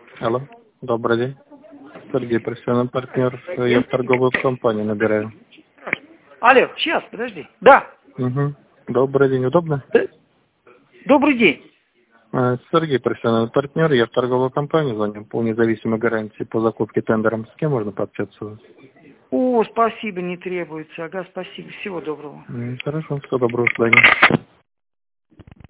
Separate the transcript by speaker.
Speaker 1: Алло, добрый день. Сергей, профессиональный партнер. Я в торговую компанию набираю.
Speaker 2: Алло, сейчас, подожди. Да.
Speaker 1: Угу. Добрый день, удобно?
Speaker 2: Добрый день.
Speaker 1: Сергей, профессиональный партнер. Я в торговую компанию звоню по независимой гарантии по закупке тендером. С кем можно пообщаться?
Speaker 2: О, спасибо, не требуется. Ага, спасибо. Всего доброго.
Speaker 1: Хорошо, всего доброго, до свидания.